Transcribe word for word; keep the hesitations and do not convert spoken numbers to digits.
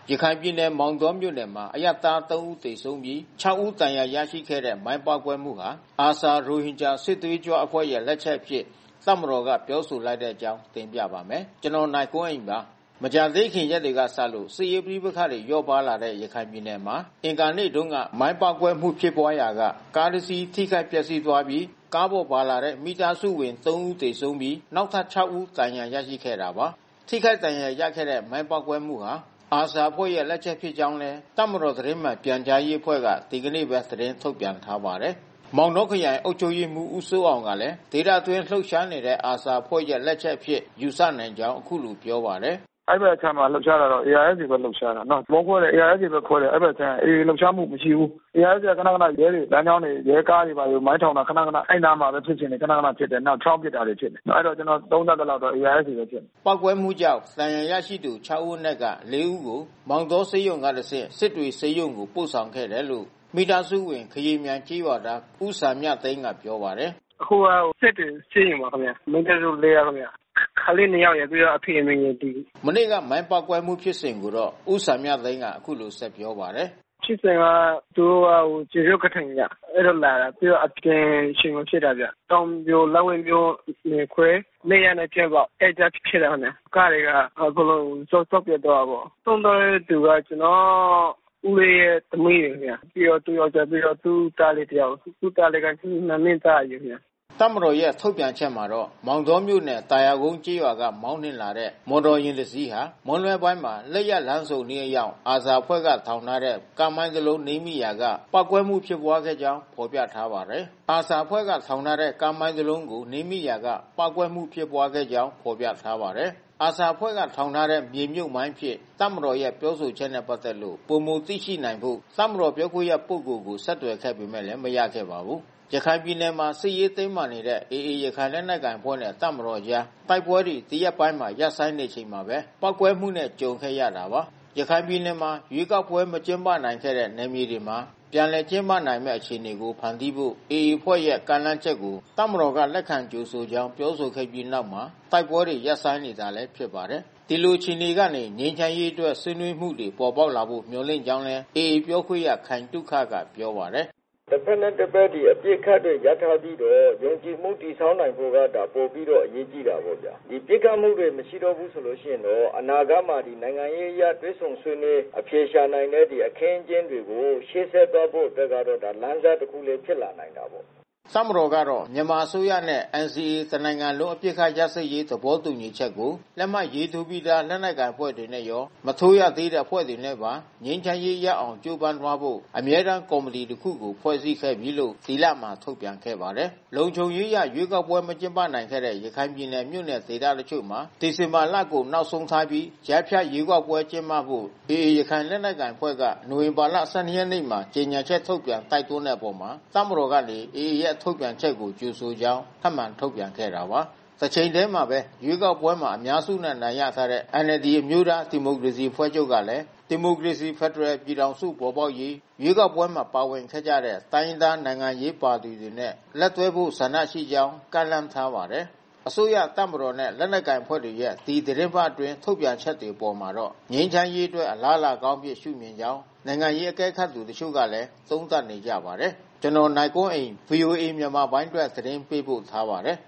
ရခိုင်ပြည်နယ်မောင်တောမြို့နယ်မှာအရပ်သားသုံးဦးသေဆုံးပြီးခြောက်ဦးဒဏ်ရာရရှိခဲ့တဲ့မိုင်းပေါက်ကွဲမှုဟာအာဆာရိုဟင်ဂျာစစ်သွေးကြွအဖွဲ့ရဲ့လက်ချက်အဖြစ်တပ်မတော်ကပြောဆိုလိုက်တဲ့အကြောင်းတင်ပြပါမယ်။ကျွန်တော်နိုင်ကွန်းအိန်ပါ။မကြာသေးခင်ရက်တွေကစလို့စစ်ရေးပဋိပက္ခတွေရောပါလာတဲ့ရခိုင်ပြည်နယ်မှာအင်ကာနေ့တုန်းကမိုင်းပေါက်ကွဲမှုဖြစ်ပွားရာကကားတစ်စီးထိခိုက်ပျက်စီးသွားပြီးကားပေါ်ပါလာတဲ့မိသားစုဝင်သုံးဦးသေဆုံးပြီးနောက်ထပ်ခြောက်ဦးဒဏ်ရာရရှိခဲ့တာပါ။ထိခိုက်ဒဏ်ရာရခဲ့တဲ့မိုင်းပေါက်ကွဲမှုဟာအာဆာအဖွဲ့ရဲ့လက်ချက်ဖြစ်ကြောင်းလည်းတပ်မတော်သတင်းမှန်ပြန်ကြားရေးအဖွဲ့ကဒီကနေ့ပဲသတင်းထုတ်ပြန်ထားပါတယ်။မောင်တောခရိုင်အုပ်ချုပ်ရေးမှူးဦးစိုးအောင်ကလည်းဒေသတွင်းလှုပ်ရှားနေတဲ့အာဆာအဖွဲ့ရဲ့လက်ချက်ဖြစ်ယူဆနိုင်ကြောင်းအခုလိုပြောပါတယ်။အဲ့ဘက်အခြမ်းမှာလှုပ်ရှားတာတော့ အေ အာရ် အက်စ် ပဲလှုပ်ရှားတာနော်ဘုံခွဲတယ် အေ အာရ် အက်စ် ပဲခွဲတယ်အဲ့ဘက်အခြမ်းအေးလှုပ်ရှားမှုမရှိဘူး အေ အာရ် အက်စ် ကခဏခဏရဲတွေလမ်းကြောင်းတွေရဲကားတွေပါမိုင်းထောင်တာခဏခဏအဲ့နားမှာပဲဖြစ်နေခဏခဏဖြစ်တယ်နောက်ချောင်းပစ်တာတွေဖြစ်တယ်အဲ့တော့ကျွန်တော်သုံးသပ်တဲ့လောက်တော့ အေ အာရ် အက်စ် ပဲဖြစ်တယ်ပောက်ကွဲမှုကြောင့်ဒဏ်ရာရရှိသူခြောက်ဦးနဲ့ကလေးဦးကိုမောင်တောဆေးရုံကတဆင့်စစ်တွေဆေးရုံကိုပို့ဆောင်ခဲ့တယ်လို့မိသားစုဝင်ခရီးမြန်ကြီးဝါသားဦးစာမြသိန်းကပြောပါတယ်အခုကစစ်တွေဆေးရုံပါခင်ဗျမင်းတို့လေးရခင်ဗျခလေးနှစ်ယောက်ရပြီးတော့အဖေအမေကြီးတီးမနေ့ကမိုင်းပေါက်ကွဲမှုဖြစ်စဉ်ကိုတော့ဦးစာမြသိန်းကအခုလိုဆက်ပြောပါတယ်ဖြစ်စဉ်ကသူကဟိုကျေရုပ်ကထိုင်ကြအဲ့တော့လာတာပြီးတော့အပြင်ရှင်ကိုဖြစ်တာဗျတောင်ပြိုလက်ဝင်ပြိုနေခွဲနေရတဲ့ချက်ပေါ့အဲ့ကြဖြစ်တာနဲ့ကားတွေကအကုန်လုံးစောစောပြတော့ပေါ့သုံးတော့သူကကျွန်တော်ဦးလေးရဲ့သမီးတွေခင်ဗျပြီးတော့သူယောက်ျားပြီးတော့သူတားလေးတယောက်သူတားလေးကနမင်းသားရခင်ဗျတပ်မတော်ရဲ့ထုတ်ပြန်ချက်မှာတော့မောင်တောမြို့နယ်တာယာကုန်းကျေးရွာကမောင်းနှင်လာတဲ့မော်တော်ယာဉ်တစ်စီးဟာမွန်လွဲပိုင်းမှာလက်ရလမ်းစုံနေအရောက်အာဇာဖွဲ့ကထောင်ထားတဲ့ကားမိုင်းတစ်လုံးနေမိရာကပောက်ကွဲမှုဖြစ်ပွားခဲ့ကြောင်းဖော်ပြထားပါတယ်။အာဇာဖွဲ့ကထောင်ထားတဲ့ကားမိုင်းတစ်လုံးကိုနေမိရာကပောက်ကွဲမှုဖြစ်ပွားခဲ့ကြောင်းဖော်ပြထားပါတယ်။အာဇာဖွဲ့ကထောင်ထားတဲ့မြေမြုပ်မိုင်းဖြစ်တပ်မတော်ရဲ့ပြောဆိုချက်နဲ့ပတ်သက်လို့ပုံမသိရှိနိုင်ဖို့တပ်မတော်ပြောခွင့်ရပုဂ္ဂိုလ်ကိုဆက်သွယ်ခဲ့ပေမဲ့လည်းမရခဲ့ပါဘူး။ရခိုင်ပြည်နယ်မှာစစ်ရေးသိမ်းမှနေတဲ့ အေအေ ရခိုင်လက်နက်ကိုင်အဖွဲ့နဲ့တပ်မတော်ကြားတိုက်ပွဲတွေတရက်ပိုင်းမှာရပ်ဆိုင်းနေချိန်မှာပဲပောက်ကွဲမှုနဲ့ကြုံခဲ့ရတာပါ။ရခိုင်ပြည်နယ်မှာရွေးကောက်ပွဲမကျင်းပနိုင်ခဲ့တဲ့နယ်မြေတွေမှာပြန်လည်ကျင်းပနိုင်မယ့်အခြေအနေကိုဖန်တီးဖို့ အေအေ အဖွဲ့ရဲ့ကမ်းလှမ်းချက်ကိုတပ်မတော်ကလက်ခံကြိုဆိုကြောင်းပြောဆိုခဲ့ပြီးနောက်မှာတိုက်ပွဲတွေရပ်ဆိုင်းနေတာလည်းဖြစ်ပါတယ်။ဒီလိုအခြေအနေကနေငြိမ်းချမ်းရေးအတွက်ဆွေးနွေးမှုတွေပေါ်ပေါက်လာဖို့မျှော်လင့်ကြောင်းလည်း အေအေ ပြောခွင့်ရခိုင်တုခကပြောပါတယ်တစ်ဖက်နဲ့တစ်ဖက်ဒီအပြစ်ခတ်တွေရထားပြီးတော့ယုံကြည်မှုတည်ဆောက်နိုင်ဖို့ကဒါပို့ပြီးတော့အရေးကြီးတာပေါ့ဗျာဒီပြစ်ခတ်မှုတွေမရှိတော့ဘူးဆိုလို့ရှိရင်တော့အနာဂတ်မှာဒီနိုင်ငံရေးအရတွဲဆုံဆွေးနွေးအပြေရှာနိုင်တဲ့ဒီအခင်းအကျင်းတွေကိုရှေ့ဆက်သွားဖို့အတွက်ကတော့ဒါလမ်းစာတစ်ခုလေးဖြစ်လာနိုင်တာပေါ့တပ်မတော်ကတော့မြန်မာအစိုးရနဲ့ အန်စီအေ တနိုင်ငံလုံးအပြစ်ခတ်ရပ်စဲရေးသဘောတူညီချက်ကိုလက်မှတ်ရေးထိုးပြီးသားလက်နက်ကိုင်အဖွဲ့တွေနဲ့ရောမထိုးရသေးတဲ့အဖွဲ့တွေနဲ့ပါငြိမ်းချမ်းရေးရအောင်ကြိုးပမ်းသွားဖို့အမြဲတမ်းကော်မတီတစ်ခုကိုဖွဲ့စည်းခဲ့ပြီးလို့ဒီလမှာထုတ်ပြန်ခဲ့ပါတယ်။လုံခြုံရေးရရွေးကောက်ပွဲမကျင်းပနိုင်ခဲ့တဲ့ရခိုင်ပြည်နယ်မြို့နယ်ဒေသတချို့မှာဒီဇင်ဘာလကိုနောက်ဆုံးထားပြီးကြားဖြတ်ရွေးကောက်ပွဲကျင်းပဖို့အေအေ ရခိုင်လက်နက်ကိုင်အဖွဲ့ကနိုဝင်ဘာလ ၁၂ ရက်နေ့မှာကြေညာချက်ထုတ်ပြန်တိုက်တွန်းတဲ့အပေါ်မှာတပ်မတော်ကနေအေအေ ရဲ့ထုတ်ပြန်ချက်ကိုကြိုဆိုကြောင်းထပ်မံထုတ်ပြန်ခဲ့တာပါ။တစ်ချိန်တည်းမှာပဲရွေးကောက်ပွဲမှာအများစုနဲ့နိုင်ရထားတဲ့ အန်အယ်လ်ဒီ အမျိုးသားဒီမိုကရေစီအဖွဲ့ချုပ်ကလည်းဒီမိုကရေစီဖက်ဒရယ်ပြည်ထောင်စုပေါ်ပေါက်ရေးရွေးကောက်ပွဲမှာပါဝင်ခဲ့ကြတဲ့တိုင်းရင်းသားနိုင်ငံရေးပါတီတွေနဲ့လက်တွဲဖို့ဆန္ဒရှိကြောင်းကမ်းလှမ်းထားပါတယ်။အစိုးရတပ်မတော်နဲ့လက်နက်ကိုင်ဖွဲ့တွေရဲ့ဒီသတင်းပတ်အတွင်းထုတ်ပြန်ချက်တွေပေါ်မှာတော့ငြိမ်းချမ်းရေးအတွက်အလားအလာကောင်းပြည့်ရှုမြင်ကြောင်းနိုင်ငံရေးအကဲခတ်သူတို့ကလည်းသုံးသပ်နေကြပါတယ်။ကျွန်တော်နိုင်ကွန်းအိန် ဗွီအိုအေ မြန်မာပိုင်းအတွက်သတင်းပေးပို့ထားပါတယ်